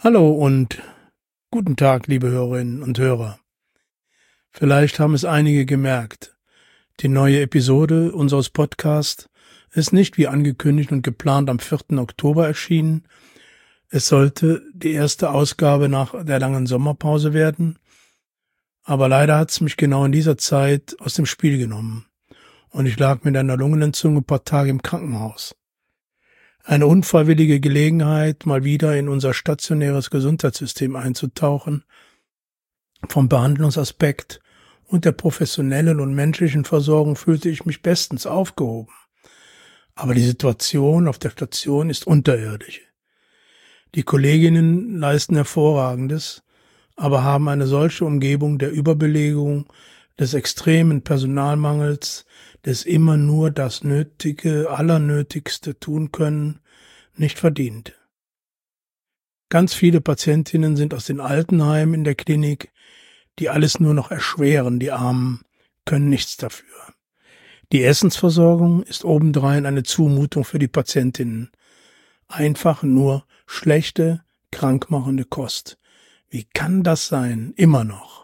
Hallo und guten Tag, liebe Hörerinnen und Hörer. Vielleicht haben es einige gemerkt. Die neue Episode unseres Podcasts ist nicht wie angekündigt und geplant am 4. Oktober erschienen. Es sollte die erste Ausgabe nach der langen Sommerpause werden, aber leider hat es mich genau in dieser Zeit aus dem Spiel genommen und ich lag mit einer Lungenentzündung ein paar Tage im Krankenhaus. Eine unfreiwillige Gelegenheit, mal wieder in unser stationäres Gesundheitssystem einzutauchen, vom Behandlungsaspekt und der professionellen und menschlichen Versorgung fühlte ich mich bestens aufgehoben. Aber die Situation auf der Station ist unterirdisch. Die Kolleginnen leisten Hervorragendes, aber haben eine solche Umgebung der Überbelegung, des extremen Personalmangels, des immer nur das Nötige, Allernötigste tun können, nicht verdient. Ganz viele Patientinnen sind aus den Altenheimen in der Klinik, die alles nur noch erschweren, die Armen können nichts dafür. Die Essensversorgung ist obendrein eine Zumutung für die Patientinnen. Einfach nur schlechte, krankmachende Kost. Wie kann das sein? Immer noch.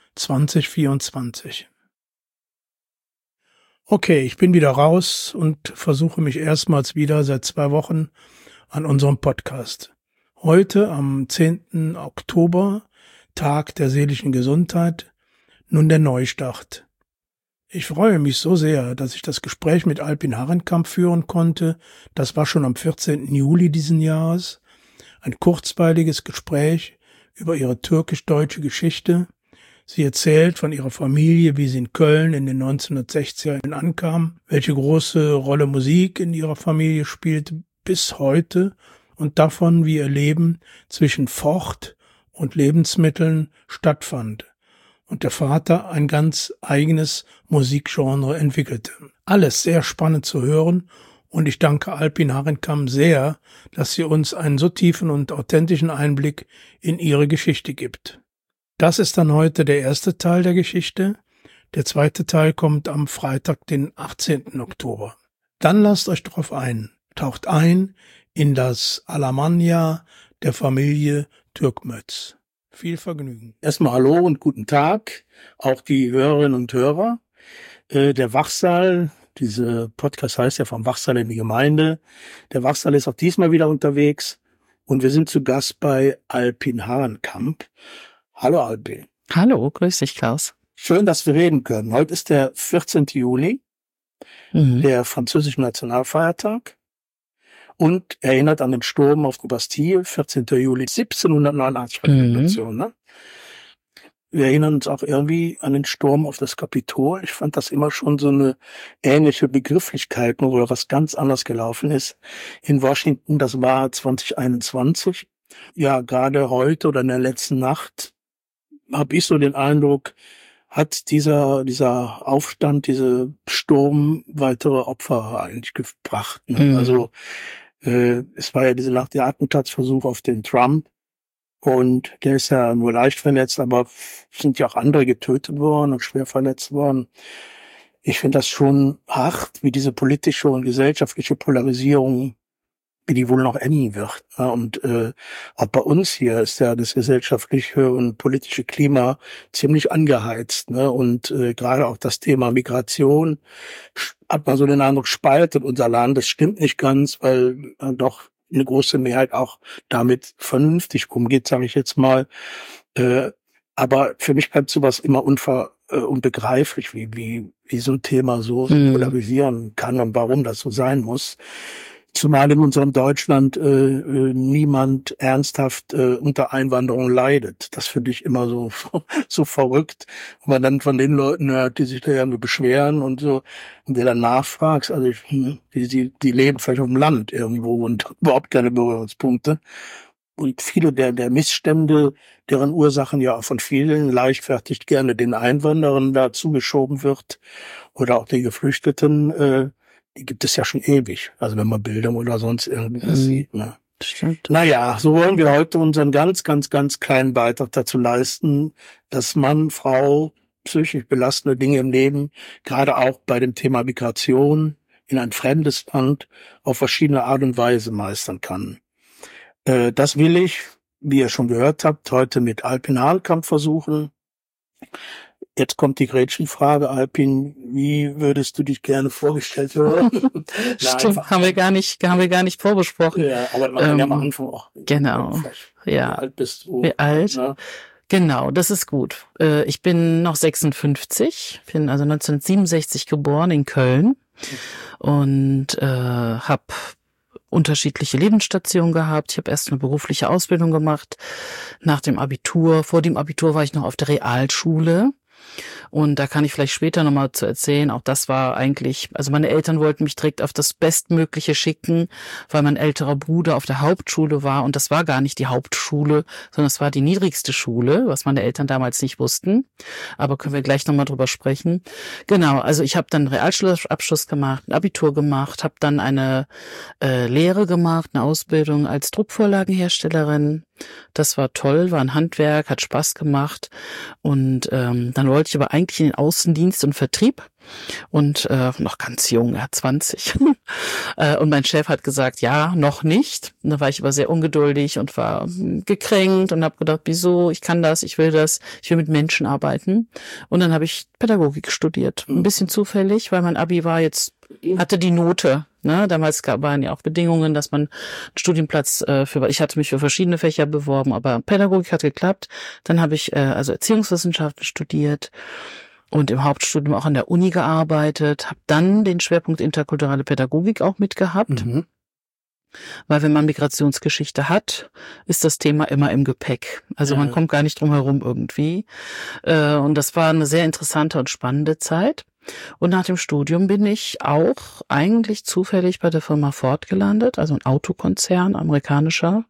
2024. Okay, ich bin wieder raus und versuche mich erstmals wieder seit 2 Wochen an unserem Podcast. Heute am 10. Oktober, Tag der seelischen Gesundheit, nun der Neustart. Ich freue mich so sehr, dass ich das Gespräch mit Alpin Harenkamp führen konnte. Das war schon am 14. Juli diesen Jahres. Ein kurzweiliges Gespräch über ihre türkisch-deutsche Geschichte. Sie erzählt von ihrer Familie, wie sie in Köln in den 1960er Jahren ankam, welche große Rolle Musik in ihrer Familie spielte bis heute und davon, wie ihr Leben zwischen Fort und Lebensmitteln stattfand und der Vater ein ganz eigenes Musikgenre entwickelte. Alles sehr spannend zu hören und ich danke Alpin Harenkamp sehr, dass sie uns einen so tiefen und authentischen Einblick in ihre Geschichte gibt. Das ist dann heute der erste Teil der Geschichte. Der zweite Teil kommt am Freitag, den 18. Oktober. Dann lasst euch drauf ein. Taucht ein in das Alamannia der Familie Türkmöz. Viel Vergnügen. Erstmal hallo und guten Tag, auch die Hörerinnen und Hörer. Der Wachsaal, dieser Podcast heißt ja vom Wachsaal in die Gemeinde. Der Wachsaal ist auch diesmal wieder unterwegs und wir sind zu Gast bei Alpin Harenkamp. Hallo Alpin. Hallo, grüß dich Klaus. Schön, dass wir reden können. Heute ist der 14. Juli, der französische Nationalfeiertag und erinnert an den Sturm auf die Bastille, 14. Juli 1789 Revolution. Ne? Wir erinnern uns auch irgendwie an den Sturm auf das Kapitol. Ich fand das immer schon so eine ähnliche Begrifflichkeit, nur wo was ganz anders gelaufen ist. In Washington, das war 2021. Ja, gerade heute oder in der letzten Nacht habe ich so den Eindruck, hat dieser Aufstand, dieser Sturm weitere Opfer eigentlich gebracht. Ne? Also es war ja diese Nacht der Attentatsversuch auf den Trump und der ist ja nur leicht verletzt, aber sind ja auch andere getötet worden und schwer verletzt worden. Ich finde das schon hart, wie diese politische und gesellschaftliche Polarisierung, wie die wohl noch enden wird. Und auch bei uns hier ist ja das gesellschaftliche und politische Klima ziemlich angeheizt. Ne? Und gerade auch das Thema Migration hat man so den Eindruck, spaltet unser Land. Das stimmt nicht ganz, weil doch eine große Mehrheit auch damit vernünftig umgeht, sage ich jetzt mal. Aber für mich bleibt sowas immer unbegreiflich, wie so ein Thema so polarisieren kann und warum das so sein muss. Zumal in unserem Deutschland niemand ernsthaft unter Einwanderung leidet. Das finde ich immer so verrückt. Und man dann von den Leuten hört, die sich da irgendwie beschweren und so, und der dann nachfragt, also die leben vielleicht auf dem Land irgendwo und überhaupt keine Berührungspunkte. Und viele der Missstände, deren Ursachen ja auch von vielen leichtfertig gerne den Einwanderern da zugeschoben wird oder auch den Geflüchteten, die gibt es ja schon ewig. Also wenn man Bilder oder sonst irgendwas sieht. Ne? Stimmt. Naja, so wollen wir heute unseren ganz, ganz, ganz kleinen Beitrag dazu leisten, dass Mann, Frau, psychisch belastende Dinge im Leben, gerade auch bei dem Thema Migration in ein fremdes Land auf verschiedene Art und Weise meistern kann. Das will ich wie ihr schon gehört habt, heute mit Alpin-Hahnkampfversuchen. Jetzt kommt die Gretchenfrage, Alpin, wie würdest du dich gerne vorgestellt hören? Stimmt, haben wir gar nicht vorbesprochen. Ja, aber man kann ja am Anfang auch. Genau. Ja. Wie alt bist du? Wie alt? Ne? Genau, das ist gut. Ich bin noch 56, bin also 1967 geboren in Köln und habe unterschiedliche Lebensstationen gehabt. Ich habe erst eine berufliche Ausbildung gemacht nach dem Abitur. Vor dem Abitur war ich noch auf der Realschule. Und da kann ich vielleicht später nochmal zu erzählen, auch das war eigentlich, also meine Eltern wollten mich direkt auf das Bestmögliche schicken, weil mein älterer Bruder auf der Hauptschule war und das war gar nicht die Hauptschule, sondern es war die niedrigste Schule, was meine Eltern damals nicht wussten, aber können wir gleich nochmal drüber sprechen. Genau, also ich habe dann einen Realschulabschluss gemacht, ein Abitur gemacht, habe dann eine Lehre gemacht, eine Ausbildung als Druckvorlagenherstellerin. Das war toll, war ein Handwerk, hat Spaß gemacht und dann wollte ich aber eigentlich in den Außendienst und Vertrieb und noch ganz jung, 20. Und mein Chef hat gesagt, ja, noch nicht. Und da war ich aber sehr ungeduldig und war gekränkt und habe gedacht, wieso, ich kann das, ich will mit Menschen arbeiten. Und dann habe ich Pädagogik studiert, ein bisschen zufällig, weil mein Abi hatte die Note. Ne, damals waren ja auch Bedingungen, dass man einen Studienplatz ich hatte mich für verschiedene Fächer beworben, aber Pädagogik hat geklappt. Dann habe ich also Erziehungswissenschaften studiert und im Hauptstudium auch an der Uni gearbeitet, habe dann den Schwerpunkt interkulturelle Pädagogik auch mitgehabt. Mhm. Weil wenn man Migrationsgeschichte hat, ist das Thema immer im Gepäck. Also man kommt gar nicht drum herum irgendwie. Und das war eine sehr interessante und spannende Zeit. Und nach dem Studium bin ich auch eigentlich zufällig bei der Firma Ford gelandet, also ein Autokonzern, amerikanischer,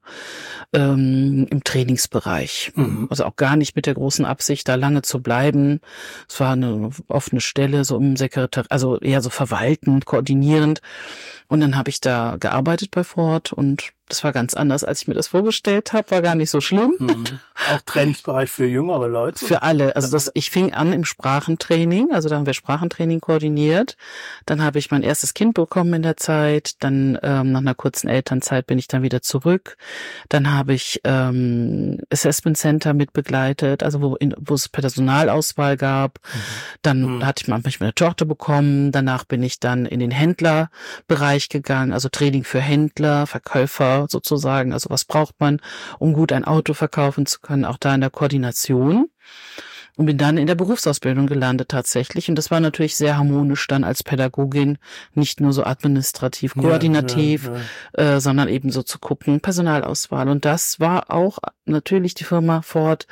im Trainingsbereich. Mhm. Also auch gar nicht mit der großen Absicht, da lange zu bleiben. Es war eine offene Stelle, so im Sekretariat, also eher so verwaltend, koordinierend. Und dann habe ich da gearbeitet bei Ford und das war ganz anders, als ich mir das vorgestellt habe, war gar nicht so schlimm. Mhm. Auch Trainingsbereich für jüngere Leute? Für alle. Also ich fing an im Sprachentraining, also da haben wir Sprachentraining koordiniert. Dann habe ich mein erstes Kind bekommen in der Zeit. Dann nach einer kurzen Elternzeit bin ich dann wieder zurück. Dann habe ich Assessment Center mit begleitet, also wo es Personalauswahl gab. Dann hatte ich manchmal eine Tochter bekommen. Danach bin ich dann in den Händlerbereich gegangen, also Training für Händler, Verkäufer sozusagen. Also was braucht man, um gut ein Auto verkaufen zu können, auch da in der Koordination. Und bin dann in der Berufsausbildung gelandet tatsächlich. Und das war natürlich sehr harmonisch dann als Pädagogin, nicht nur so administrativ, koordinativ, sondern eben so zu gucken, Personalauswahl. Und das war auch natürlich die Firma Ford,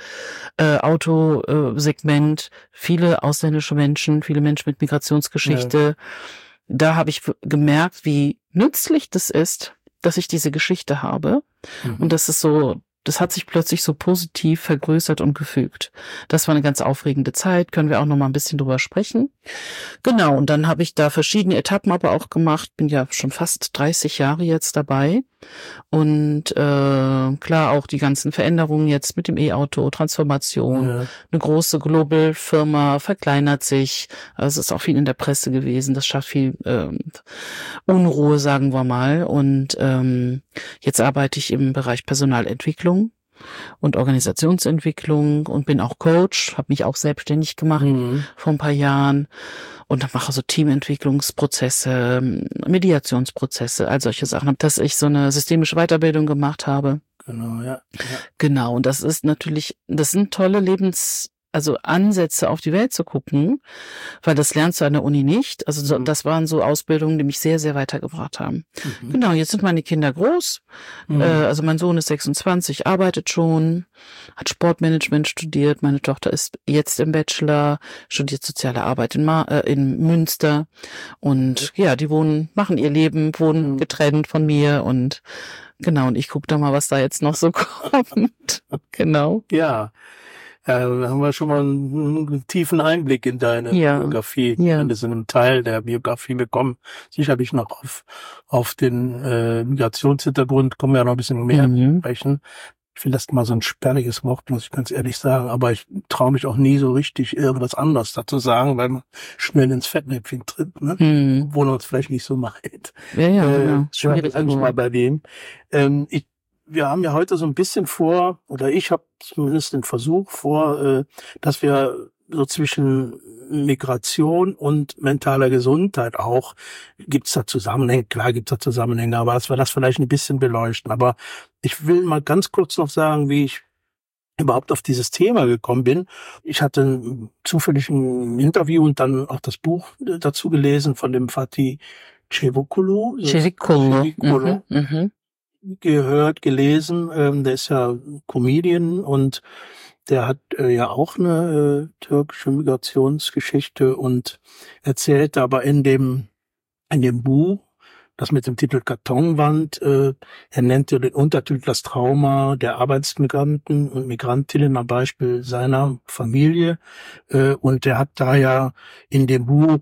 Autosegment, viele ausländische Menschen, viele Menschen mit Migrationsgeschichte. Ja. Da habe ich gemerkt, wie nützlich das ist, dass ich diese Geschichte habe. Und das hat sich plötzlich so positiv vergrößert und gefügt. Das war eine ganz aufregende Zeit, können wir auch noch mal ein bisschen drüber sprechen. Genau, und dann habe ich da verschiedene Etappen aber auch gemacht, bin ja schon fast 30 Jahre jetzt dabei. Und klar, auch die ganzen Veränderungen jetzt mit dem E-Auto, Transformation, eine große Global-Firma verkleinert sich, also es ist auch viel in der Presse gewesen, das schafft viel Unruhe, sagen wir mal. Und jetzt arbeite ich im Bereich Personalentwicklung und Organisationsentwicklung und bin auch Coach, habe mich auch selbstständig gemacht vor ein paar Jahren und mache so Teamentwicklungsprozesse, Mediationsprozesse, all solche Sachen, dass ich so eine systemische Weiterbildung gemacht habe. Genau, ja. Genau, und das sind tolle Ansätze auf die Welt zu gucken, weil das lernst du an der Uni nicht. Also das waren so Ausbildungen, die mich sehr, sehr weitergebracht haben. Genau, jetzt sind meine Kinder groß. Also mein Sohn ist 26, arbeitet schon, hat Sportmanagement studiert. Meine Tochter ist jetzt im Bachelor, studiert soziale Arbeit in Münster. Und ja, die machen ihr Leben, wohnen getrennt von mir und genau, und ich gucke da mal, was da jetzt noch so kommt. Genau. Ja. Da haben wir schon mal einen tiefen Einblick in deine Biografie. Ja. Das ist ein Teil der Biografie. Wir kommen sicherlich noch auf den Migrationshintergrund, kommen wir ja noch ein bisschen mehr sprechen. Ich finde das immer so ein sperriges Wort, muss ich ganz ehrlich sagen. Aber ich traue mich auch nie so richtig, irgendwas anderes dazu sagen, weil man schnell ins Fettnäpfchen tritt, ne? Obwohl man es vielleicht nicht so meint. Ja. Schwierig mal bei dem. wir haben ja heute so ein bisschen vor, oder ich habe zumindest den Versuch vor, dass wir so zwischen Migration und mentaler Gesundheit auch, gibt's da Zusammenhänge, klar gibt's da Zusammenhänge, aber dass wir das vielleicht ein bisschen beleuchten. Aber ich will mal ganz kurz noch sagen, wie ich überhaupt auf dieses Thema gekommen bin. Ich hatte zufällig ein Interview und dann auch das Buch dazu gelesen von dem Fatih Cevicolo. Gehört, gelesen. Der ist ja Comedian und der hat ja auch eine türkische Migrationsgeschichte und erzählt aber in dem Buch, das mit dem Titel Kartonwand, er nennt ja den Untertitel das Trauma der Arbeitsmigranten und Migrantinnen am Beispiel seiner Familie. Und er hat da ja in dem Buch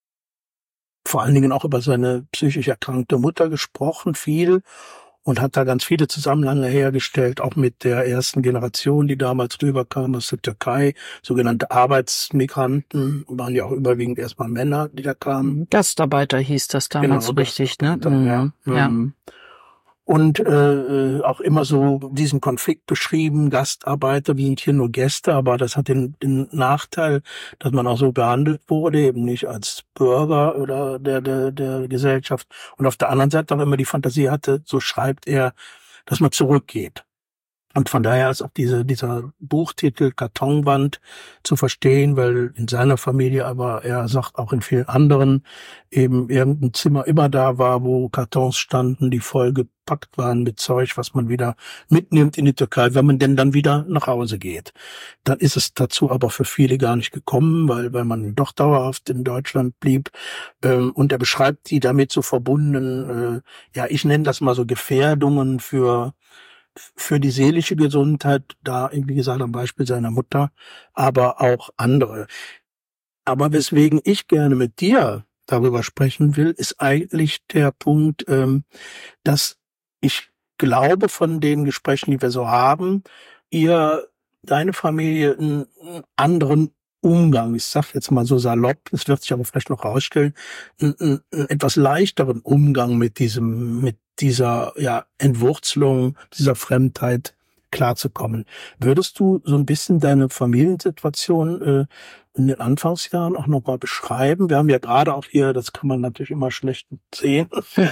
vor allen Dingen auch über seine psychisch erkrankte Mutter gesprochen, viel. Und hat da ganz viele Zusammenhänge hergestellt, auch mit der ersten Generation, die damals rüberkam aus der Türkei, sogenannte Arbeitsmigranten, waren ja auch überwiegend erstmal Männer, die da kamen. Gastarbeiter hieß das damals, genau, richtig, ne? Ja. Und auch immer so diesen Konflikt beschrieben, Gastarbeiter, wir sind hier nur Gäste, aber das hat den Nachteil, dass man auch so behandelt wurde, eben nicht als Bürger oder der Gesellschaft. Und auf der anderen Seite auch immer die Fantasie hatte, so schreibt er, dass man zurückgeht. Und von daher ist auch dieser Buchtitel Kartonwand zu verstehen, weil in seiner Familie, aber er sagt auch in vielen anderen, eben irgendein Zimmer immer da war, wo Kartons standen, die voll gepackt waren mit Zeug, was man wieder mitnimmt in die Türkei, wenn man denn dann wieder nach Hause geht. Dann ist es dazu aber für viele gar nicht gekommen, weil man doch dauerhaft in Deutschland blieb. Und er beschreibt die damit so verbundenen, ich nenne das mal so Gefährdungen für die seelische Gesundheit, da, wie gesagt, am Beispiel seiner Mutter, aber auch andere. Aber weswegen ich gerne mit dir darüber sprechen will, ist eigentlich der Punkt, dass ich glaube, von den Gesprächen, die wir so haben, deine Familie einen anderen Umgang, ich sag jetzt mal so salopp, es wird sich aber vielleicht noch rausstellen, einen etwas leichteren Umgang mit dieser Entwurzelung, dieser Fremdheit klarzukommen. Würdest du so ein bisschen deine Familiensituation in den Anfangsjahren auch nochmal beschreiben? Wir haben ja gerade auch hier, das kann man natürlich immer schlecht sehen,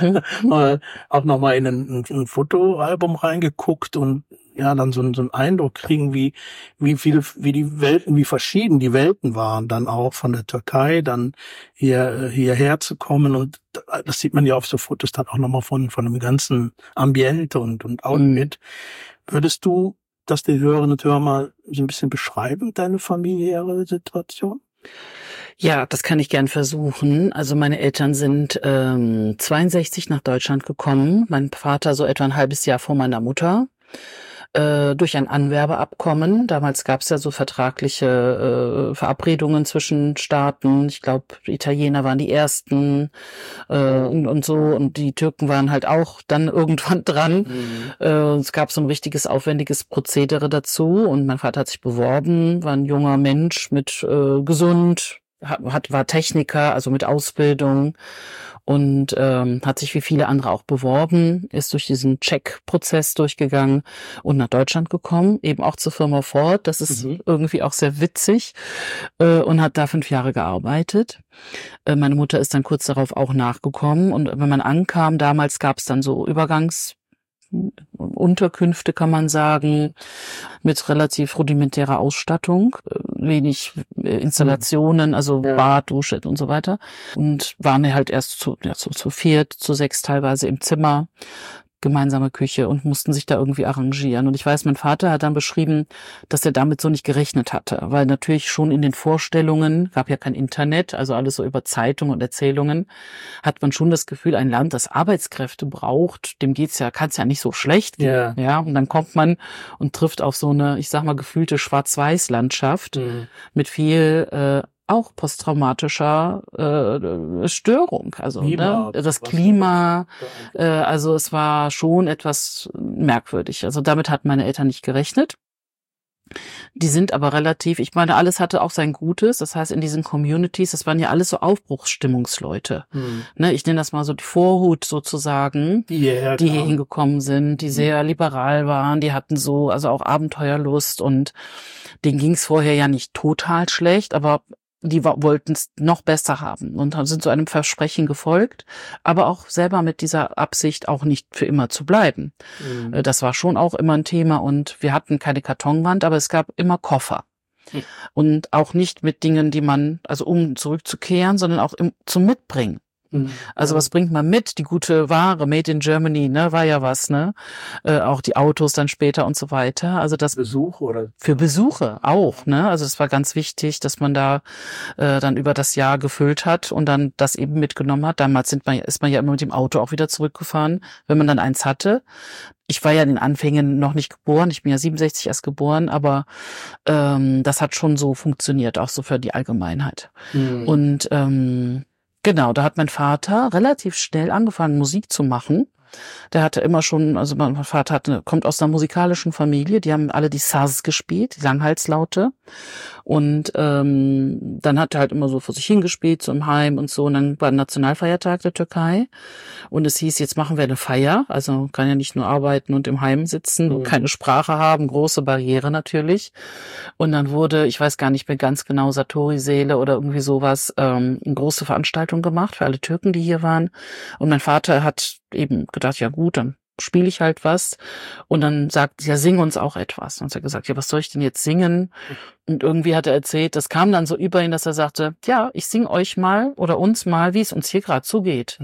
auch nochmal in ein Fotoalbum reingeguckt und dann so einen Eindruck kriegen, wie verschieden die Welten waren, dann auch von der Türkei, dann hierher zu kommen, und das sieht man ja auf so Fotos dann auch nochmal von dem ganzen Ambiente und Outfit. Würdest du das den Hörerinnen und Hörern mal so ein bisschen beschreiben, deine familiäre Situation? Ja, das kann ich gern versuchen. Also meine Eltern sind 62 nach Deutschland gekommen. Mein Vater so etwa ein halbes Jahr vor meiner Mutter. Durch ein Anwerbeabkommen. Damals gab es ja so vertragliche Verabredungen zwischen Staaten. Ich glaube, Italiener waren die ersten und so. Und die Türken waren halt auch dann irgendwann dran. Es gab so ein richtiges, aufwendiges Prozedere dazu. Und mein Vater hat sich beworben, war ein junger Mensch mit gesund, war Techniker, also mit Ausbildung. Und hat sich wie viele andere auch beworben, ist durch diesen Check-Prozess durchgegangen und nach Deutschland gekommen, eben auch zur Firma Ford. Das ist irgendwie auch sehr witzig, und hat da 5 Jahre gearbeitet. Meine Mutter ist dann kurz darauf auch nachgekommen, und wenn man ankam, damals gab es dann so Unterkünfte, kann man sagen, mit relativ rudimentärer Ausstattung, wenig Installationen, also Bad, Dusche und so weiter, und waren halt erst zu 4, zu 6 teilweise im Zimmer, gemeinsame Küche, und mussten sich da irgendwie arrangieren. Und ich weiß, mein Vater hat dann beschrieben, dass er damit so nicht gerechnet hatte, weil natürlich schon in den Vorstellungen, gab ja kein Internet, also alles so über Zeitungen und Erzählungen, hat man schon das Gefühl, ein Land, das Arbeitskräfte braucht, dem kann es ja nicht so schlecht gehen. Ja, und dann kommt man und trifft auf so eine, ich sag mal, gefühlte Schwarz-Weiß-Landschaft mit viel auch posttraumatischer Störung, also das Klima, also es war schon etwas merkwürdig. Also damit hatten meine Eltern nicht gerechnet. Die sind aber relativ, ich meine, alles hatte auch sein Gutes. Das heißt, in diesen Communities, das waren ja alles so Aufbruchsstimmungsleute. Ne, ich nenne das mal so die Vorhut sozusagen, die hier hingekommen sind, die sehr liberal waren, die hatten so, also auch Abenteuerlust und denen ging es vorher ja nicht total schlecht, aber die wollten es noch besser haben und sind so einem Versprechen gefolgt, aber auch selber mit dieser Absicht auch nicht für immer zu bleiben. Das war schon auch immer ein Thema und wir hatten keine Kartonwand, aber es gab immer Koffer. Und auch nicht mit Dingen, die man, also um zurückzukehren, sondern auch zum Mitbringen. Also was bringt man mit? Die gute Ware, made in Germany, ne, war ja was, ne? Auch die Autos dann später und so weiter. Also das Besuche oder? Für Besuche auch, ne? Also es war ganz wichtig, dass man da dann über das Jahr gefüllt hat und dann das eben mitgenommen hat. Damals ist man ja immer mit dem Auto auch wieder zurückgefahren, wenn man dann eins hatte. Ich war ja in den Anfängen noch nicht geboren, ich bin ja 67 erst geboren, aber das hat schon so funktioniert, auch so für die Allgemeinheit. Und genau, da hat mein Vater relativ schnell angefangen, Musik zu machen. Der hatte immer schon, also mein Vater kommt aus einer musikalischen Familie, die haben alle die Saz gespielt, die Langhalslaute. Und dann hat er halt immer so vor sich hingespielt, so im Heim und so. Und dann war ein Nationalfeiertag der Türkei. Und es hieß, jetzt machen wir eine Feier. Also kann ja nicht nur arbeiten und im Heim sitzen und keine Sprache haben, große Barriere natürlich. Und dann wurde, ich weiß gar nicht mehr ganz genau, Satori-Seele oder irgendwie sowas, eine große Veranstaltung gemacht für alle Türken, die hier waren. Und mein Vater hat eben gedacht, ja gut, dann spiele ich halt was. Und dann sagt, ja, sing uns auch etwas. Und dann hat er gesagt, ja, was soll ich denn jetzt singen? Und irgendwie hat er erzählt, das kam dann so über ihn, dass er sagte, ja, ich sing euch mal oder uns mal, wie es uns hier gerade zugeht.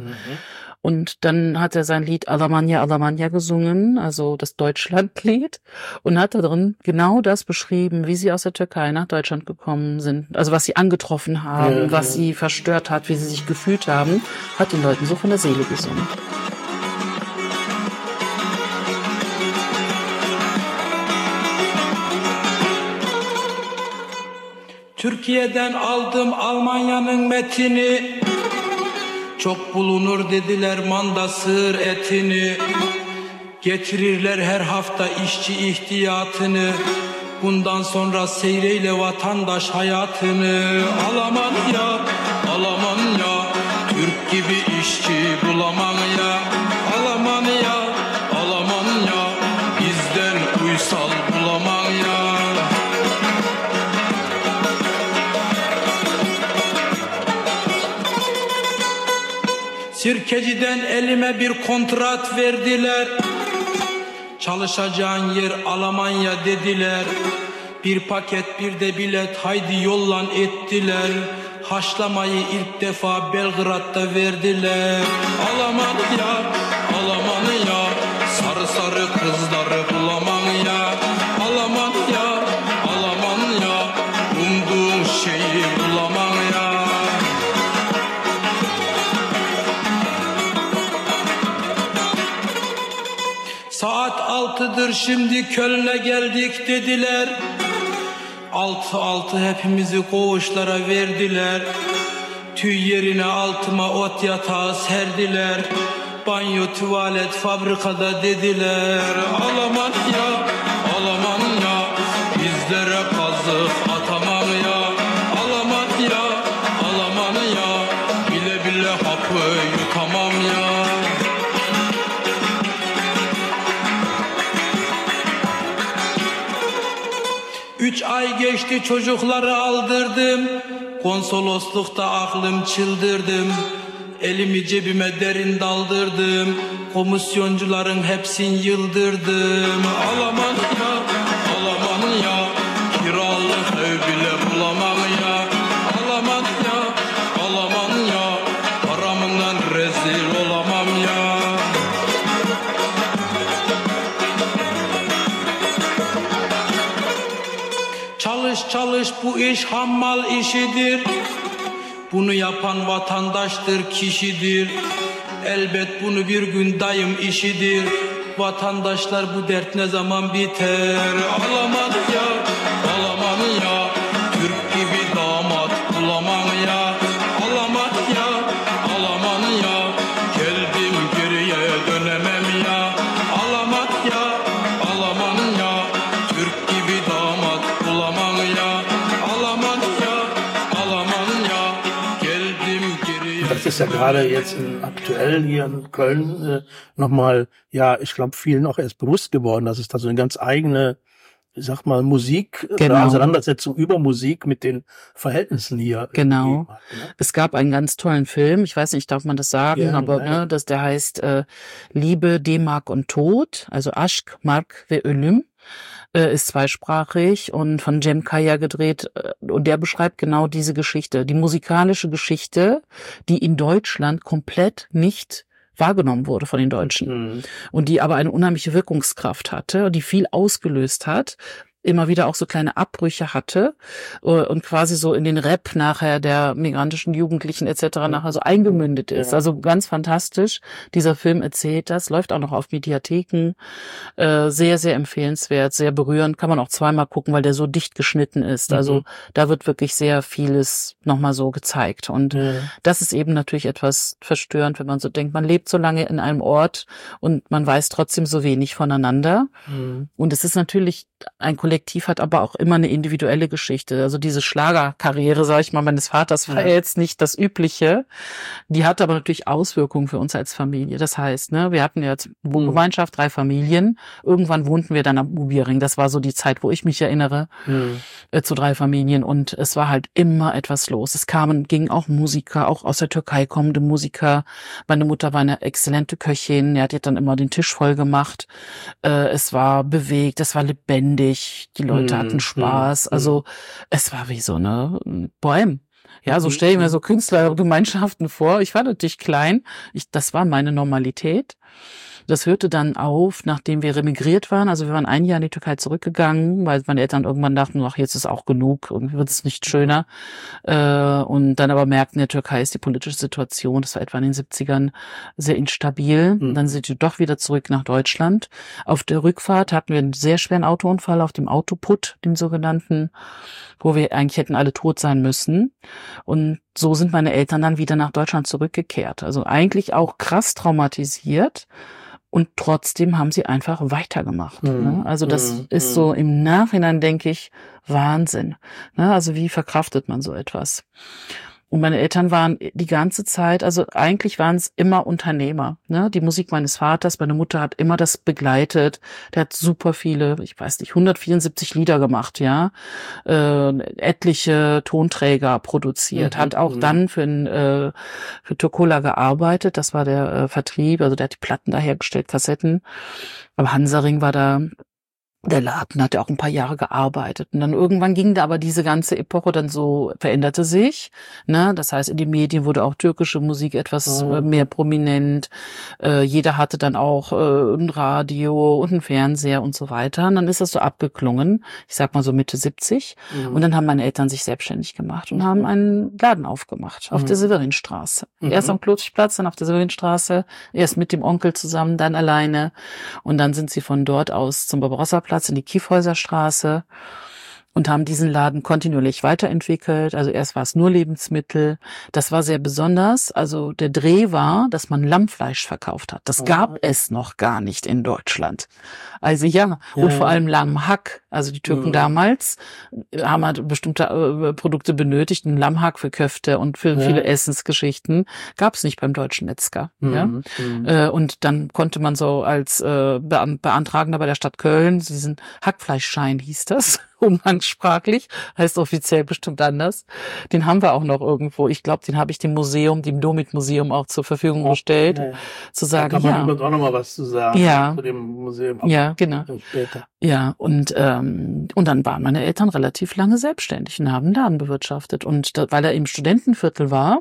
Und dann hat er sein Lied Alamanya, Alamanya gesungen, also das Deutschlandlied, und hat da drin genau das beschrieben, wie sie aus der Türkei nach Deutschland gekommen sind. Also was sie angetroffen haben, was sie verstört hat, wie sie sich gefühlt haben, hat den Leuten so von der Seele gesungen. Türkiye'den aldım Almanya'nın metini. Çok bulunur dediler manda sığır etini. Getirirler her hafta işçi ihtiyatını. Bundan sonra seyreyle vatandaş hayatını. Alamanya, Alamanya, Türk gibi işçi bulamanya. Alamanya, Alamanya, bizden uysal bulamanya. Sirkeci'den elime bir kontrat verdiler. Çalışacağın yer Almanya dediler. Bir paket bir de bilet haydi yollan ettiler. Haşlamayı ilk defa Belgrad'da verdiler. Almanya, Almanya, sarı sarı kızları bulamanya. Almanya, Almanya, umduğum şeyi bulamanya. Saat 6'dır şimdi Köln'e geldik dediler. 6 hepimizi koğuşlara verdiler. Tüy yerine altıma ot yatağı serdiler. Banyo, tuvalet fabrikada dediler. Almanya, Almanya, bizlere kazık atamanya. Almanya, Almanya, bile bile hapı yutamam ya. 3 ay geçti çocukları aldırdım. Konsoloslukta aklım çıldırdım. Elimi cebime derin daldırdım. Komisyoncuların hepsini yıldırdım. Almanya, Almanya, kiralık ev bile bulamam ya. Almanya, Almanya, paramından rezil olamam ya. Çalış bu iş hammal işidir. Bunu yapan vatandaştır, kişidir. Elbet bunu bir gün dayım işidir. Vatandaşlar bu dert ne zaman biter? Almanya, Almanya, Türk gibi damat bulamam ya. Almanya, Almanya, geldim geriye dönemem ya. Almanya, Almanya, Türk gibi damat ja gerade jetzt aktuell hier in Köln nochmal, ich glaube, vielen auch erst bewusst geworden, dass es da so eine ganz eigene, ich sag mal, Musik, Auseinandersetzung über Musik mit den Verhältnissen hier. Genau. Hat, ne? Es gab einen ganz tollen Film, ich weiß nicht, darf man das sagen, aber ne, der heißt Liebe, D-Mark und Tod, also Aşk, Mark ve Ölüm. Ist zweisprachig und von Cem Kaya gedreht und der beschreibt genau diese Geschichte, die musikalische Geschichte, die in Deutschland komplett nicht wahrgenommen wurde von den Deutschen und die aber eine unheimliche Wirkungskraft hatte, die viel ausgelöst hat, immer wieder auch so kleine Abbrüche hatte und quasi so in den Rap nachher der migrantischen Jugendlichen etc. nachher so eingemündet ist. Also ganz fantastisch. Dieser Film erzählt das, läuft auch noch auf Mediatheken. Sehr, sehr empfehlenswert, sehr berührend. Kann man auch zweimal gucken, weil der so dicht geschnitten ist. Also da wird wirklich sehr vieles nochmal so gezeigt. Und das ist eben natürlich etwas verstörend, wenn man so denkt, man lebt so lange in einem Ort und man weiß trotzdem so wenig voneinander. Und es ist natürlich, ein Kollektiv hat aber auch immer eine individuelle Geschichte. Also diese Schlagerkarriere, sage ich mal, meines Vaters war jetzt nicht das Übliche. Die hatte aber natürlich Auswirkungen für uns als Familie. Das heißt, ne, wir hatten jetzt Wohngemeinschaft, 3 Familien. Irgendwann wohnten wir dann am Ubiering. Das war so die Zeit, wo ich mich erinnere, zu 3 Familien. Und es war halt immer etwas los. Es gingen auch Musiker, auch aus der Türkei kommende Musiker. Meine Mutter war eine exzellente Köchin. Die hat dann immer den Tisch voll gemacht. Es war bewegt, es war lebendig. Die Leute hatten Spaß. Also es war wie so eine Bohème. Ja, so stelle ich mir so Künstlergemeinschaften vor. Ich war natürlich klein. Das war meine Normalität. Das hörte dann auf, nachdem wir remigriert waren. Also wir waren ein Jahr in die Türkei zurückgegangen, weil meine Eltern irgendwann dachten, ach, jetzt ist auch genug, irgendwie wird es nicht schöner. Und dann aber merkten, in der Türkei ist die politische Situation, das war etwa in den 70ern, sehr instabil. Dann sind wir doch wieder zurück nach Deutschland. Auf der Rückfahrt hatten wir einen sehr schweren Autounfall auf dem Autoput, dem sogenannten, wo wir eigentlich hätten alle tot sein müssen. Und so sind meine Eltern dann wieder nach Deutschland zurückgekehrt. Also eigentlich auch krass traumatisiert. Und trotzdem haben sie einfach weitergemacht. Ne? Also das ist so im Nachhinein, denke ich, Wahnsinn. Ne? Also wie verkraftet man so etwas? Und meine Eltern waren die ganze Zeit, also eigentlich waren es immer Unternehmer. Ne? Die Musik meines Vaters, meine Mutter hat immer das begleitet. Der hat super viele, ich weiß nicht, 174 Lieder gemacht, ja. Etliche Tonträger produziert. Hat auch dann für Turkola gearbeitet. Das war der Vertrieb, also der hat die Platten da hergestellt, Kassetten. Aber Hansaring war da. Der Laden hat ja auch ein paar Jahre gearbeitet. Und dann irgendwann ging da aber diese ganze Epoche dann so, veränderte sich. Ne? Das heißt, in den Medien wurde auch türkische Musik etwas mehr prominent. Jeder hatte dann auch ein Radio und einen Fernseher und so weiter. Und dann ist das so abgeklungen. Ich sag mal so Mitte 70. Und dann haben meine Eltern sich selbstständig gemacht und haben einen Laden aufgemacht auf der Severinstraße. Erst am Klotwigplatz, dann auf der Severinstraße. Erst mit dem Onkel zusammen, dann alleine. Und dann sind sie von dort aus zum Barbarossa-Platz in die Kiefhäuserstraße und haben diesen Laden kontinuierlich weiterentwickelt. Also erst war es nur Lebensmittel. Das war sehr besonders. Also der Dreh war, dass man Lammfleisch verkauft hat. Das gab es noch gar nicht in Deutschland. Also und vor allem Lammhack. Also die Türken damals haben halt bestimmte Produkte benötigt. Ein Lammhack für Köfte und für viele Essensgeschichten gab es nicht beim deutschen Metzger. Und dann konnte man so als Beantragender bei der Stadt Köln, diesen Hackfleischschein hieß das, umgangssprachlich, heißt offiziell bestimmt anders. Den haben wir auch noch irgendwo. Ich glaube, den habe ich dem Domit-Museum auch zur Verfügung gestellt. Zu sagen, da kann man auch noch mal was zu sagen zu dem Museum. Ja, genau. Später. Ja, und dann waren meine Eltern relativ lange selbstständig und haben einen Laden bewirtschaftet. Und weil er im Studentenviertel war,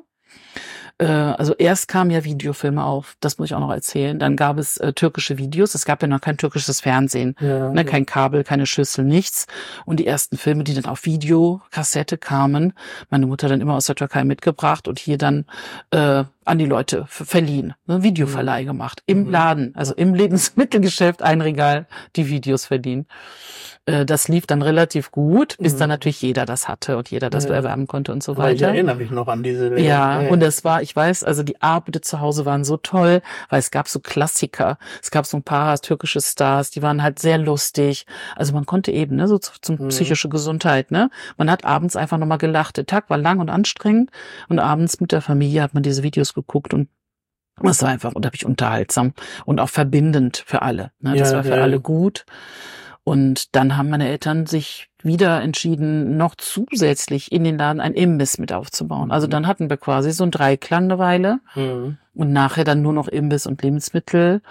also erst kamen ja Videofilme auf, das muss ich auch noch erzählen. Dann gab es türkische Videos. Es gab ja noch kein türkisches Fernsehen, kein Kabel, keine Schüssel, nichts. Und die ersten Filme, die dann auf Videokassette kamen, meine Mutter dann immer aus der Türkei mitgebracht und hier dann an die Leute verliehen, Videoverleih gemacht, im Laden, also im Lebensmittelgeschäft, ein Regal, die Videos verliehen. Das lief dann relativ gut, bis dann natürlich jeder das hatte und jeder das erwerben konnte und so weiter. Ich erinnere mich noch an diese Lehre. Ja, und es war, ich weiß, also die Abende zu Hause waren so toll, weil es gab so Klassiker, es gab so ein paar türkische Stars, die waren halt sehr lustig. Also man konnte eben, so zum psychische Gesundheit, Man hat abends einfach nochmal gelacht. Der Tag war lang und anstrengend und abends mit der Familie hat man diese Videos geguckt und das war einfach unheimlich unterhaltsam und auch verbindend für alle. Ne? Das war für alle gut. Und dann haben meine Eltern sich wieder entschieden, noch zusätzlich in den Laden ein Imbiss mit aufzubauen. Also dann hatten wir quasi so ein Dreiklang eine Weile und nachher dann nur noch Imbiss und Lebensmittel.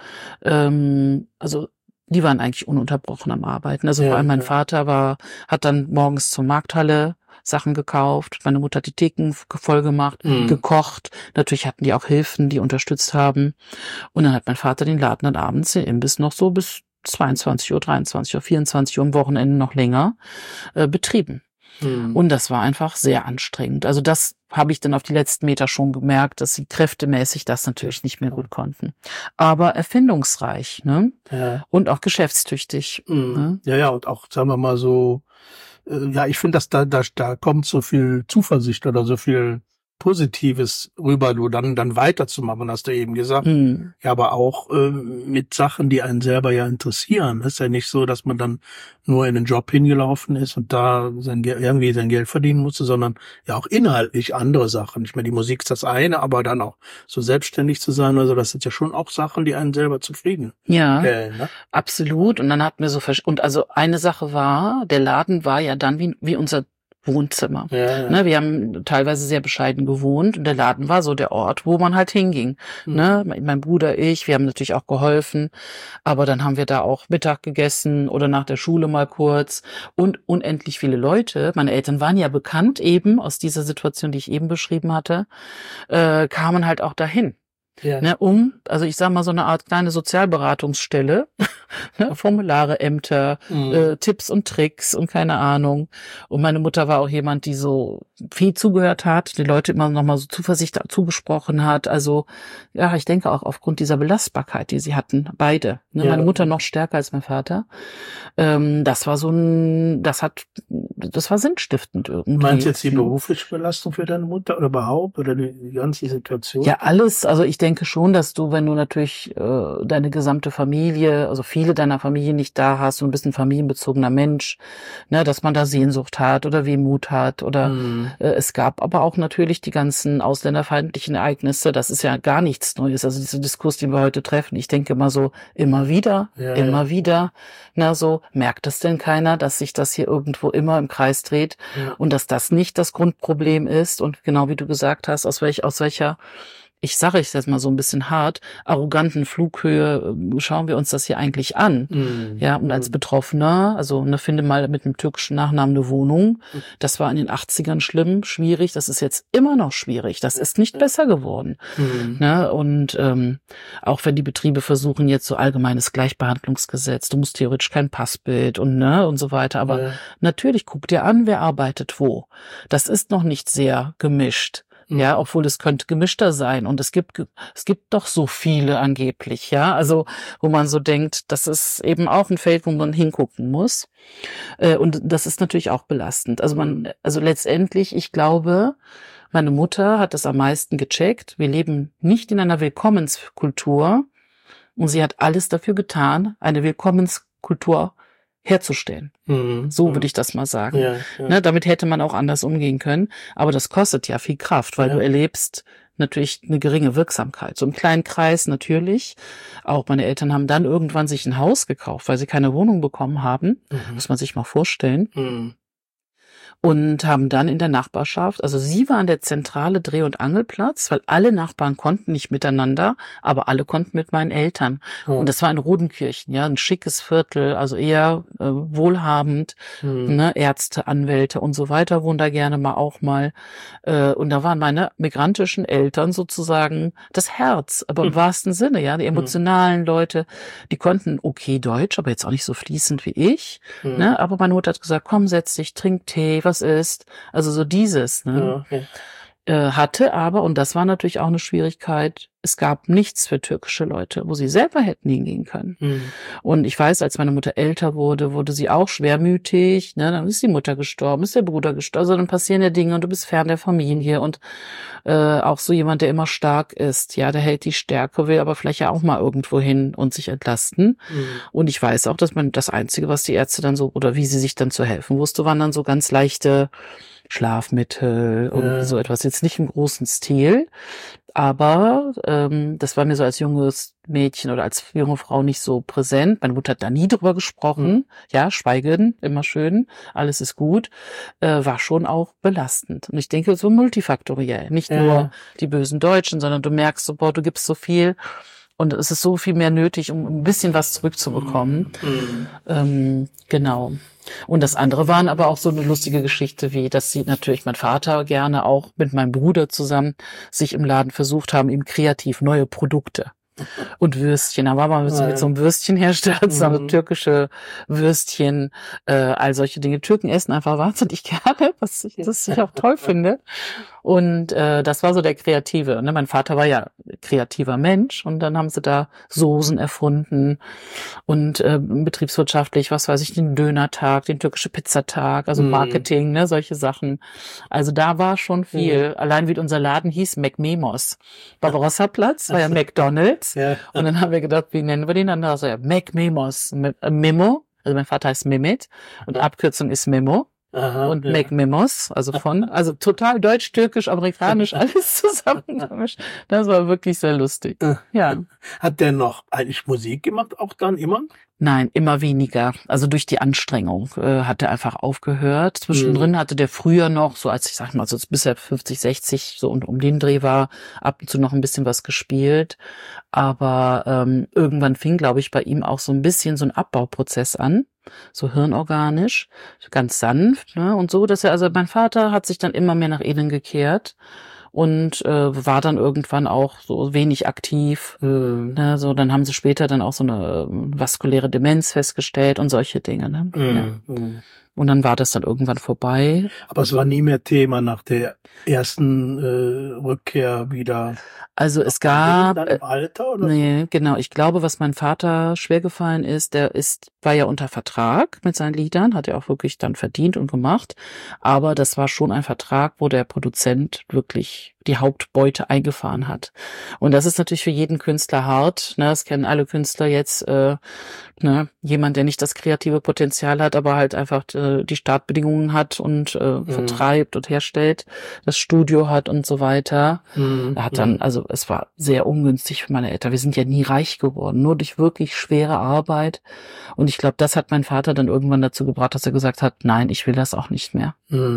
Also die waren eigentlich ununterbrochen am Arbeiten. Also vor allem mein Vater hat dann morgens zur Markthalle Sachen gekauft. Meine Mutter hat die Theken voll gemacht, gekocht. Natürlich hatten die auch Hilfen, die unterstützt haben. Und dann hat mein Vater den Laden dann abends, den Imbiss noch so bis 22 Uhr, 23 Uhr, 24 Uhr am Wochenende noch länger betrieben. Und das war einfach sehr anstrengend. Also das habe ich dann auf die letzten Meter schon gemerkt, dass sie kräftemäßig das natürlich nicht mehr gut konnten. Aber erfindungsreich, ne? Ja. Und auch geschäftstüchtig. Ne? Ja, und auch, sagen wir mal so, ich finde, dass da kommt so viel Zuversicht oder so viel Positives rüber, du dann weiterzumachen, hast du eben gesagt. Ja, aber auch mit Sachen, die einen selber ja interessieren. Es ist ja nicht so, dass man dann nur in den Job hingelaufen ist und da irgendwie sein Geld verdienen musste, sondern ja auch inhaltlich andere Sachen. Ich meine, die Musik ist das eine, aber dann auch so selbstständig zu sein, also das sind ja schon auch Sachen, die einen selber zufrieden. Ja, ne? Absolut. Und dann hatten wir und also eine Sache war, der Laden war ja dann wie unser Wohnzimmer. Ja. Ne, wir haben teilweise sehr bescheiden gewohnt und der Laden war so der Ort, wo man halt hinging. Ne, mein Bruder, wir haben natürlich auch geholfen, aber dann haben wir da auch Mittag gegessen oder nach der Schule mal kurz und unendlich viele Leute. Meine Eltern waren ja bekannt eben aus dieser Situation, die ich eben beschrieben hatte, kamen halt auch dahin. Ja. Ne, also ich sag mal so eine Art kleine Sozialberatungsstelle, ne, Formulare, Ämter, Tipps und Tricks und keine Ahnung. Und meine Mutter war auch jemand, die so viel zugehört hat, die Leute immer noch mal so Zuversicht zugesprochen hat. Also ja, ich denke auch aufgrund dieser Belastbarkeit, die sie hatten, beide. Ne, meine Mutter noch stärker als mein Vater. Das war das war sinnstiftend irgendwie. Du meinst jetzt die berufliche Belastung für deine Mutter oder überhaupt oder die ganze Situation? Ja, alles. Also ich denke schon, dass du, wenn du natürlich deine gesamte Familie, also viele deiner Familie nicht da hast, und bist ein familienbezogener Mensch, ne, dass man da Sehnsucht hat oder Wehmut hat oder es gab aber auch natürlich die ganzen ausländerfeindlichen Ereignisse. Das ist ja gar nichts Neues. Also dieser Diskurs, den wir heute treffen, ich denke immer so, immer wieder. Na, so, merkt es denn keiner, dass sich das hier irgendwo immer im Kreis dreht und dass das nicht das Grundproblem ist und genau wie du gesagt hast, aus welcher ich sage es jetzt mal so ein bisschen hart, arroganten Flughöhe schauen wir uns das hier eigentlich an. Ja, und als Betroffener, also finde mal mit einem türkischen Nachnamen eine Wohnung. Das war in den 80ern schlimm, schwierig. Das ist jetzt immer noch schwierig. Das ist nicht besser geworden. Ne? Und auch wenn die Betriebe versuchen jetzt so allgemeines Gleichbehandlungsgesetz, du musst theoretisch kein Passbild und so weiter. Aber natürlich guck dir an, wer arbeitet wo. Das ist noch nicht sehr gemischt. Ja, obwohl es könnte gemischter sein. Und es gibt doch so viele angeblich, ja. Also, wo man so denkt, das ist eben auch ein Feld, wo man hingucken muss. Und das ist natürlich auch belastend. Also letztendlich, ich glaube, meine Mutter hat das am meisten gecheckt. Wir leben nicht in einer Willkommenskultur. Und sie hat alles dafür getan, eine Willkommenskultur herzustellen. So würde ich das mal sagen. Ja. Ne, damit hätte man auch anders umgehen können. Aber das kostet ja viel Kraft, weil du erlebst natürlich eine geringe Wirksamkeit. So im kleinen Kreis natürlich. Auch meine Eltern haben dann irgendwann sich ein Haus gekauft, weil sie keine Wohnung bekommen haben. Muss man sich mal vorstellen. Und haben dann in der Nachbarschaft, also sie waren der zentrale Dreh- und Angelplatz, weil alle Nachbarn konnten nicht miteinander, aber alle konnten mit meinen Eltern. Und das war in Rodenkirchen, ja, ein schickes Viertel, also eher wohlhabend, ne, Ärzte, Anwälte und so weiter wohnen da gerne mal. Und da waren meine migrantischen Eltern sozusagen das Herz, aber im wahrsten Sinne, ja, die emotionalen Leute, die konnten okay Deutsch, aber jetzt auch nicht so fließend wie ich, ne, aber meine Mutter hat gesagt, komm, setz dich, trink Tee, was ist, also so dieses, ne? Hatte aber, und das war natürlich auch eine Schwierigkeit, es gab nichts für türkische Leute, wo sie selber hätten hingehen können. Und ich weiß, als meine Mutter älter wurde sie auch schwermütig, ne? Dann ist die Mutter gestorben, ist der Bruder gestorben, also dann passieren ja Dinge und du bist fern der Familie und auch so jemand, der immer stark ist, ja, der hält die Stärke, will aber vielleicht ja auch mal irgendwo hin und sich entlasten. Und ich weiß auch, dass man das Einzige, was die Ärzte dann so, oder wie sie sich dann zu helfen wusste, waren dann so ganz leichte Schlafmittel und so etwas. Jetzt nicht im großen Stil, aber das war mir so als junges Mädchen oder als junge Frau nicht so präsent. Meine Mutter hat da nie drüber gesprochen. Ja, schweigen, immer schön, alles ist gut. War schon auch belastend. Und ich denke, so multifaktoriell. Nicht nur die bösen Deutschen, sondern du merkst so, boah, du gibst so viel und es ist so viel mehr nötig, um ein bisschen was zurückzubekommen. Genau. Und das andere waren aber auch so eine lustige Geschichte, wie dass sie natürlich mein Vater gerne auch mit meinem Bruder zusammen sich im Laden versucht haben, ihm kreativ neue Produkte und Würstchen. Da war man mit so einem Würstchenhersteller zusammen, türkische Würstchen, all solche Dinge. Türken essen einfach wahnsinnig gerne, was ich auch toll finde. Und das war so der Kreative. Ne? Mein Vater war ja kreativer Mensch und dann haben sie da Soßen erfunden und betriebswirtschaftlich, was weiß ich, den Dönertag, den türkische Pizzatag, also Marketing, ne, solche Sachen. Also da war schon viel. Allein wie unser Laden hieß, McMemos. Barbarossa-Platz war ja McDonald's. Ja. Und dann haben wir gedacht, wie nennen wir den dann? Also ja, McMemos. Memo, also mein Vater heißt Mehmet und Abkürzung ist Memo. Aha, und McMemos, also total deutsch, türkisch, amerikanisch, alles zusammengemischt. Das war wirklich sehr lustig. Ja. Hat der noch eigentlich Musik gemacht, auch dann immer? Nein, immer weniger. Also durch die Anstrengung hat er einfach aufgehört. Zwischendrin hatte der früher noch, so als ich sag mal, so bis er 50, 60 so und um den Dreh war, ab und zu noch ein bisschen was gespielt. Aber irgendwann fing, glaube ich, bei ihm auch so ein bisschen so ein Abbauprozess an. So hirnorganisch, ganz sanft, ne? Und so, dass mein Vater hat sich dann immer mehr nach innen gekehrt und war dann irgendwann auch so wenig aktiv. Ne? So, dann haben sie später dann auch so eine vaskuläre Demenz festgestellt und solche Dinge. Ne? Ja. Und dann war das dann irgendwann vorbei. Aber es war nie mehr Thema nach der ersten Rückkehr wieder. Also es gab dann im Alter oder? Nee, genau. Ich glaube, was mein Vater schwer gefallen ist, war ja unter Vertrag mit seinen Liedern, hat er auch wirklich dann verdient und gemacht. Aber das war schon ein Vertrag, wo der Produzent wirklich die Hauptbeute eingefahren hat. Und das ist natürlich für jeden Künstler hart. Ne? Das kennen alle Künstler jetzt. Jemand, der nicht das kreative Potenzial hat, aber halt einfach die Startbedingungen hat und vertreibt und herstellt, das Studio hat und so weiter. Er hat dann, also es war sehr ungünstig für meine Eltern. Wir sind ja nie reich geworden, nur durch wirklich schwere Arbeit. Und ich glaube, das hat mein Vater dann irgendwann dazu gebracht, dass er gesagt hat, nein, ich will das auch nicht mehr.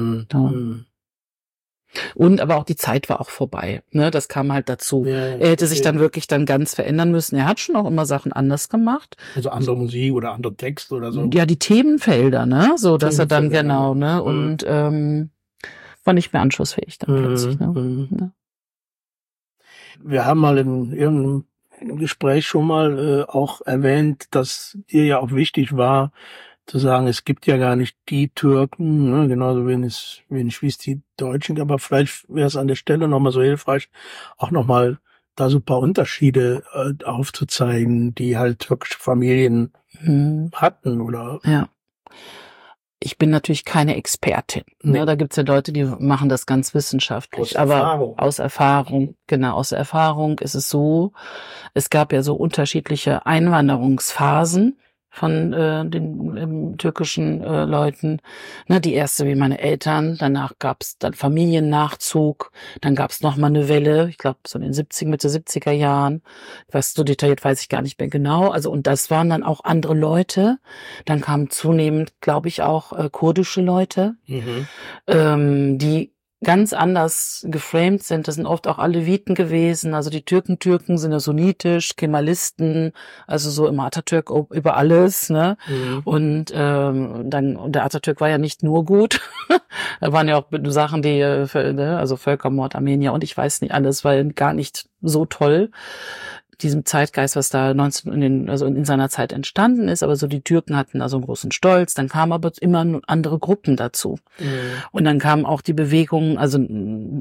Und aber auch die Zeit war auch vorbei, ne? Das kam halt dazu. Ja, er hätte sich dann wirklich dann ganz verändern müssen. Er hat schon auch immer Sachen anders gemacht. Also andere Musik oder andere Texte oder so. Ja, die Themenfelder, ne? So, dass er dann genau, ne? Und war nicht mehr anschlussfähig dann plötzlich. Ne? Ja. Wir haben mal in irgendeinem Gespräch schon mal auch erwähnt, dass dir ja auch wichtig war, zu sagen, es gibt ja gar nicht die Türken, ne, genauso wenig wie es die Deutschen, aber vielleicht wäre es an der Stelle nochmal so hilfreich, auch nochmal da so ein paar Unterschiede aufzuzeigen, die halt türkische Familien hatten, oder? Ja. Ich bin natürlich keine Expertin. Nee. Ne? Da gibt's ja Leute, die machen das ganz wissenschaftlich. Aus Erfahrung ist es so, es gab ja so unterschiedliche Einwanderungsphasen von den türkischen Leuten. Ne, die erste wie meine Eltern, danach gab's dann Familiennachzug, dann gab's noch mal eine Welle, ich glaube so in den Mitte 70er Jahren. Was so detailliert weiß ich gar nicht mehr genau. Also und das waren dann auch andere Leute. Dann kamen zunehmend, glaube ich, auch kurdische Leute, die ganz anders geframed sind. Das sind oft auch Aleviten gewesen. Also die Türken sind ja sunnitisch, Kemalisten, also so im Atatürk über alles, ne? Und und der Atatürk war ja nicht nur gut. Da waren ja auch Sachen, die also Völkermord, Armenier und ich weiß nicht alles, war gar nicht so toll. Diesem Zeitgeist, was da in seiner Zeit entstanden ist, aber so die Türken hatten also einen großen Stolz, dann kamen aber immer andere Gruppen dazu. Und dann kamen auch die Bewegungen, also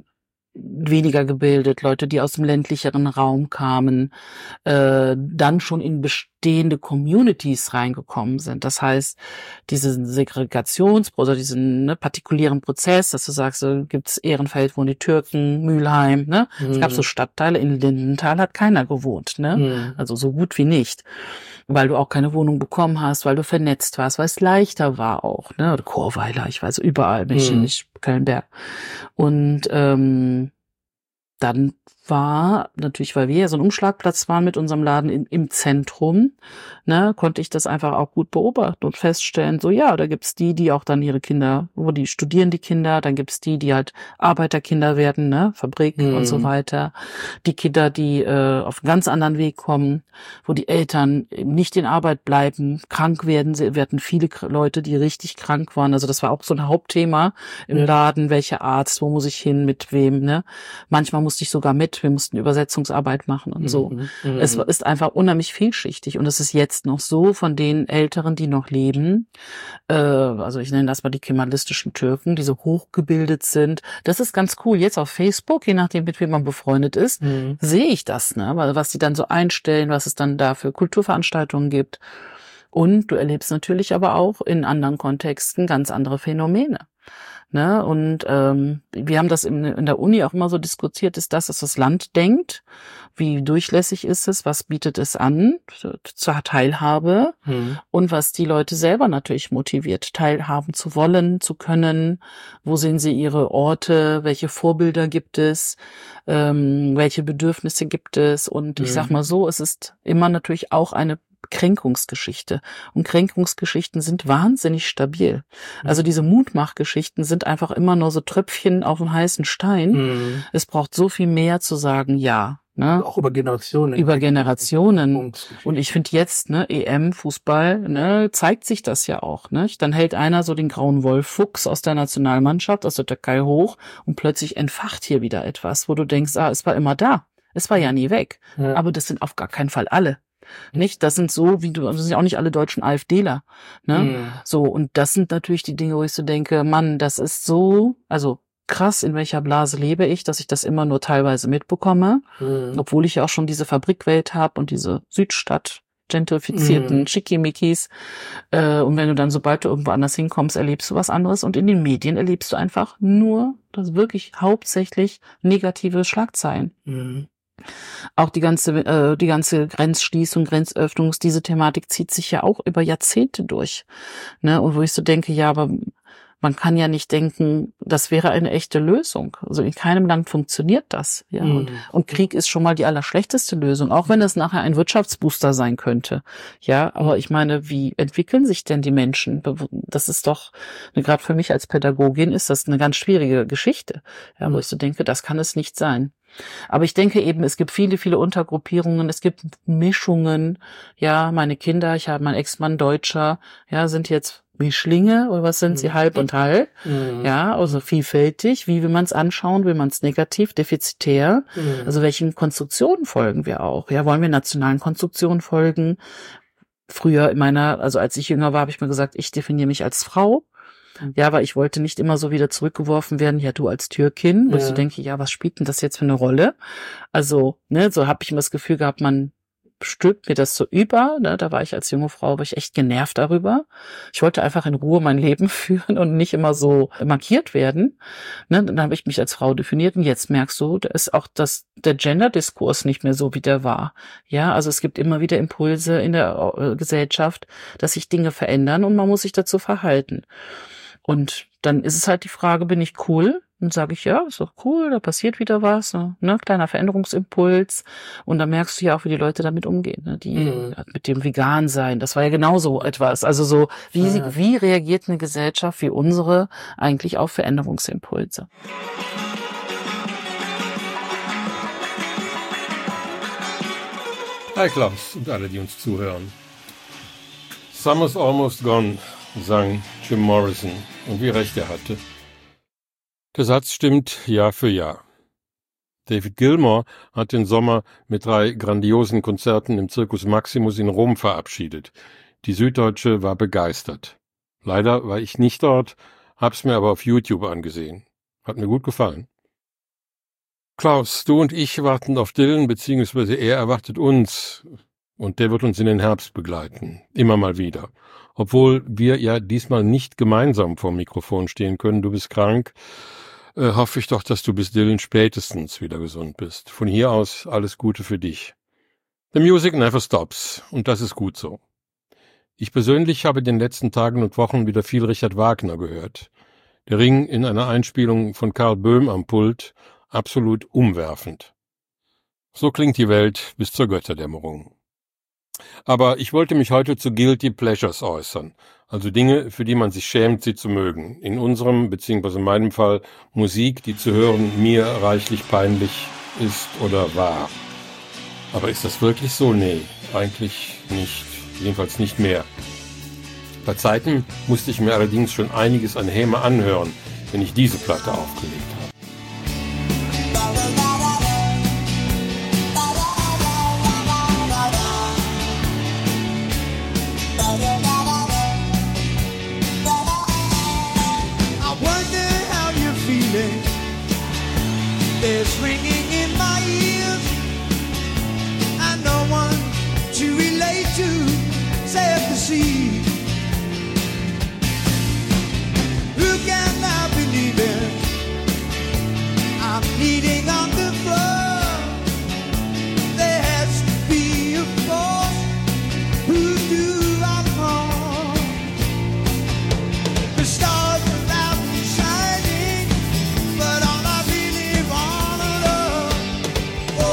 weniger gebildet, Leute, die aus dem ländlicheren Raum kamen, dann schon in bestehende Communities reingekommen sind. Das heißt, diesen Segregationsprozess, diesen partikulären Prozess, dass du sagst, so gibt's Ehrenfeld, wohnen die Türken, Mülheim, ne? Es gab so Stadtteile, in Lindenthal hat keiner gewohnt, ne? Also so gut wie nicht. Weil du auch keine Wohnung bekommen hast, weil du vernetzt warst, weil es leichter war auch, ne? Oder Chorweiler, ich weiß, überall, nicht Kölnberg. Und dann war natürlich, weil wir ja so ein Umschlagplatz waren mit unserem Laden im Zentrum, ne, konnte ich das einfach auch gut beobachten und feststellen, so ja, da gibt's die auch dann ihre Kinder, wo die studieren die Kinder, dann gibt's die halt Arbeiterkinder werden, ne, Fabrik und so weiter. Die Kinder, die auf einen ganz anderen Weg kommen, wo die Eltern eben nicht in Arbeit bleiben, krank werden. Wir hatten viele Leute, die richtig krank waren. Also das war auch so ein Hauptthema im Laden, welcher Arzt, wo muss ich hin, mit wem, ne? Manchmal musste ich sogar mit, wir mussten Übersetzungsarbeit machen und so. Es ist einfach unheimlich vielschichtig und es ist jetzt noch so von den Älteren, die noch leben, also ich nenne das mal die kemalistischen Türken, die so hochgebildet sind. Das ist ganz cool. Jetzt auf Facebook, je nachdem, mit wem man befreundet ist, sehe ich das, ne? Weil was die dann so einstellen, was es dann da für Kulturveranstaltungen gibt. Und du erlebst natürlich aber auch in anderen Kontexten ganz andere Phänomene. Ne? Und wir haben das in der Uni auch immer so diskutiert, ist das Land denkt, wie durchlässig ist es, was bietet es an zur Teilhabe und was die Leute selber natürlich motiviert, teilhaben zu wollen, zu können, wo sehen sie ihre Orte, welche Vorbilder gibt es, welche Bedürfnisse gibt es und ich sag mal so, es ist immer natürlich auch eine Kränkungsgeschichte. Und Kränkungsgeschichten sind wahnsinnig stabil. Also diese Mutmachgeschichten sind einfach immer nur so Tröpfchen auf dem heißen Stein. Es braucht so viel mehr zu sagen, ja. Ne? Auch über Generationen. Über Generationen. Und ich finde jetzt, ne, EM, Fußball, ne, zeigt sich das ja auch. Ne? Dann hält einer so den grauen Wolf-Fuchs aus der Nationalmannschaft, aus der Türkei hoch und plötzlich entfacht hier wieder etwas, wo du denkst, es war immer da. Es war ja nie weg. Ja. Aber das sind auf gar keinen Fall alle. Nicht, das sind so, das sind ja auch nicht alle deutschen AfDler, ne? So, und das sind natürlich die Dinge, wo ich so denke, Mann, das ist so, also krass, in welcher Blase lebe ich, dass ich das immer nur teilweise mitbekomme, obwohl ich ja auch schon diese Fabrikwelt habe und diese Südstadt, gentrifizierten Schickimickis, und wenn du dann, sobald du irgendwo anders hinkommst, erlebst du was anderes und in den Medien erlebst du einfach nur, das wirklich hauptsächlich negative Schlagzeilen. Auch die ganze Grenzschließung, Grenzöffnung, diese Thematik zieht sich ja auch über Jahrzehnte durch. Ne? Und wo ich so denke, ja, aber man kann ja nicht denken, das wäre eine echte Lösung. Also in keinem Land funktioniert das. Ja. Und Krieg ist schon mal die allerschlechteste Lösung, auch wenn es nachher ein Wirtschaftsbooster sein könnte. Ja, aber ich meine, wie entwickeln sich denn die Menschen? Das ist doch, gerade für mich als Pädagogin ist das eine ganz schwierige Geschichte. Ja, wo ich so denke, das kann es nicht sein. Aber ich denke eben, es gibt viele, viele Untergruppierungen, es gibt Mischungen. Ja, meine Kinder, ich habe meinen Ex-Mann Deutscher, ja, sind jetzt Mischlinge oder was sind sie, halb und halb? Ja, also vielfältig. Wie will man es anschauen? Will man es negativ, defizitär? Also welchen Konstruktionen folgen wir auch? Ja, wollen wir nationalen Konstruktionen folgen? Früher also als ich jünger war, habe ich mir gesagt, ich definiere mich als Frau. Ja, aber ich wollte nicht immer so wieder zurückgeworfen werden, ja, du als Türkin, wo ich so denke, ja, was spielt denn das jetzt für eine Rolle? Also, ne, so habe ich immer das Gefühl gehabt, man stülpt mir das so über, ne, da war ich als junge Frau, war ich echt genervt darüber. Ich wollte einfach in Ruhe mein Leben führen und nicht immer so markiert werden. Ne, dann habe ich mich als Frau definiert und jetzt merkst du, da ist auch der Gender-Diskurs nicht mehr so, wie der war. Ja, also es gibt immer wieder Impulse in der Gesellschaft, dass sich Dinge verändern und man muss sich dazu verhalten. Und dann ist es halt die Frage, bin ich cool? Und sage ich, ja, ist doch cool, da passiert wieder was, ne, kleiner Veränderungsimpuls. Und dann merkst du ja auch, wie die Leute damit umgehen, ne, die mit dem Vegan sein, das war ja genauso etwas. Also so, wie reagiert eine Gesellschaft wie unsere eigentlich auf Veränderungsimpulse? Hi Klaus und alle, die uns zuhören. Summer's almost gone, sang Jim Morrison. Und wie recht er hatte. Der Satz stimmt Jahr für Jahr. David Gilmour hat den Sommer mit 3 grandiosen Konzerten im Circus Maximus in Rom verabschiedet. Die Süddeutsche war begeistert. Leider war ich nicht dort, hab's mir aber auf YouTube angesehen. Hat mir gut gefallen. Klaus, du und ich warten auf Dylan, beziehungsweise er erwartet uns. Und der wird uns in den Herbst begleiten. Immer mal wieder. Obwohl wir ja diesmal nicht gemeinsam vor dem Mikrofon stehen können. Du bist krank. Hoffe ich doch, dass du bis Dylan spätestens wieder gesund bist. Von hier aus alles Gute für dich. The music never stops. Und das ist gut so. Ich persönlich habe in den letzten Tagen und Wochen wieder viel Richard Wagner gehört. Der Ring in einer Einspielung von Karl Böhm am Pult, absolut umwerfend. So klingt die Welt bis zur Götterdämmerung. Aber ich wollte mich heute zu Guilty Pleasures äußern, also Dinge, für die man sich schämt, sie zu mögen. In unserem, beziehungsweise in meinem Fall, Musik, die zu hören mir reichlich peinlich ist oder war. Aber ist das wirklich so? Nee, eigentlich nicht, jedenfalls nicht mehr. Bei Zeiten musste ich mir allerdings schon einiges an Häme anhören, wenn ich diese Platte aufgelegt habe. There's ringing in my ears, and no one to relate to, save the sea. Who can now believe it? I'm bleeding on the floor. There has to be a force who do I call? The stars are out and shining, but all I really wanna know,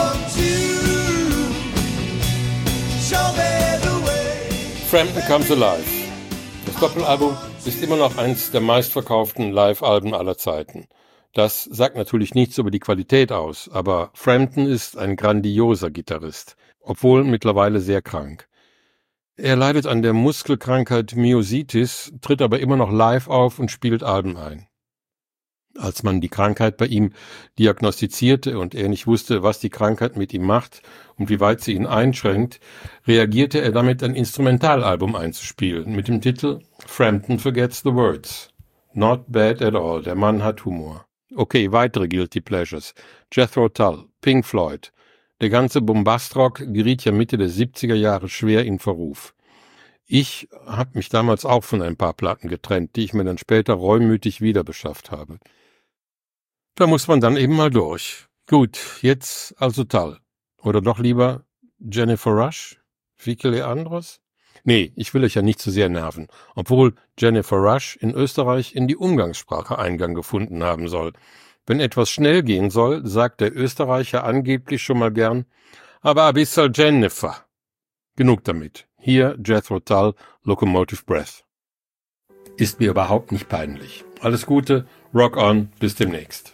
show me the way. Frampton Comes Alive. Das Doppelalbum ist immer noch eins der meistverkauften Live-Alben aller Zeiten. Das sagt natürlich nichts über die Qualität aus, aber Frampton ist ein grandioser Gitarrist, obwohl mittlerweile sehr krank. Er leidet an der Muskelkrankheit Myositis, tritt aber immer noch live auf und spielt Alben ein. Als man die Krankheit bei ihm diagnostizierte und er nicht wusste, was die Krankheit mit ihm macht und wie weit sie ihn einschränkt, reagierte er damit, ein Instrumentalalbum einzuspielen mit dem Titel Frampton Forgets the Words. Not bad at all, der Mann hat Humor. Okay, weitere Guilty Pleasures. Jethro Tull, Pink Floyd. Der ganze Bombastrock geriet ja Mitte der 70er Jahre schwer in Verruf. Ich habe mich damals auch von ein paar Platten getrennt, die ich mir dann später reumütig wieder beschafft habe. Da muss man dann eben mal durch. Gut, jetzt also Tull. Oder doch lieber Jennifer Rush? Vicky Leandros? Nee, ich will euch ja nicht zu sehr nerven, obwohl Jennifer Rush in Österreich in die Umgangssprache Eingang gefunden haben soll. Wenn etwas schnell gehen soll, sagt der Österreicher angeblich schon mal gern, aber ein bisschen Jennifer. Genug damit. Hier Jethro Tull, Locomotive Breath. Ist mir überhaupt nicht peinlich. Alles Gute, rock on, bis demnächst.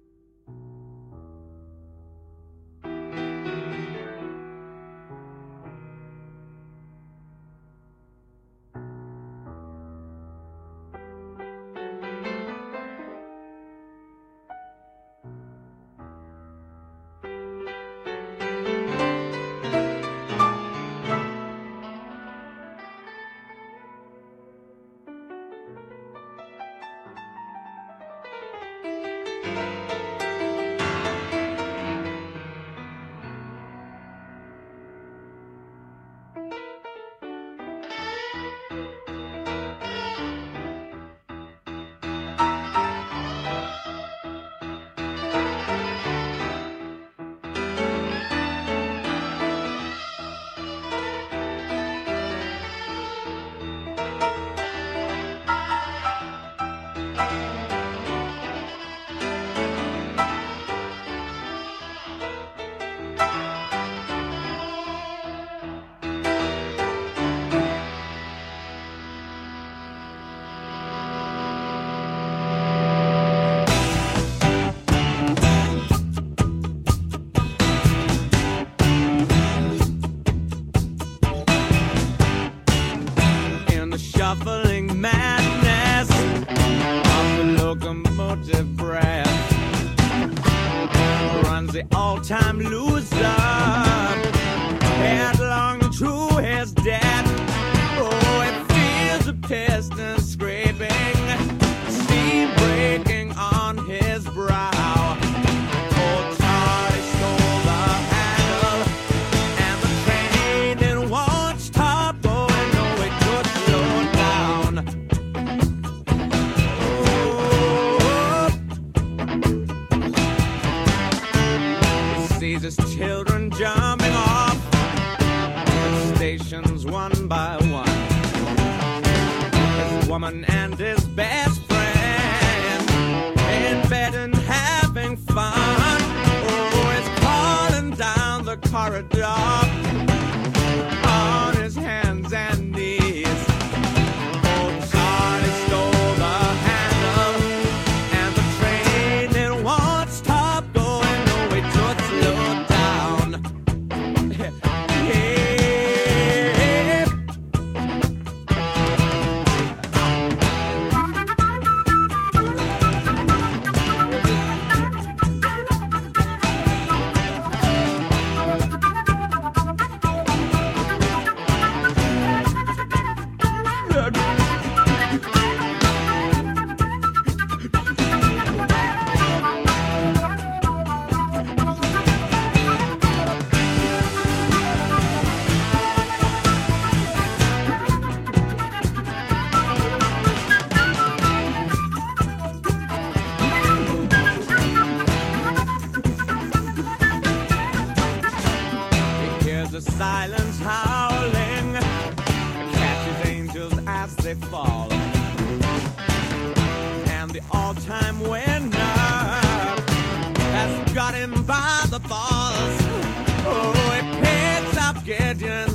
Shuffling madness of the locomotive breath runs the all-time loser headlong to his death. Oh, it feels the piston scraping, steam breaking on his brow. Oh, one by one. His woman and his best friend in bed and having fun. Oh, he's crawling down the corridor on his hands and knees. Oh, Charlie stole the handle and the train it won't stop going. No, it just slowed down. The silence howling catches angels as they fall, and the all-time winner has got him by the balls. Oh, he picks up Gideon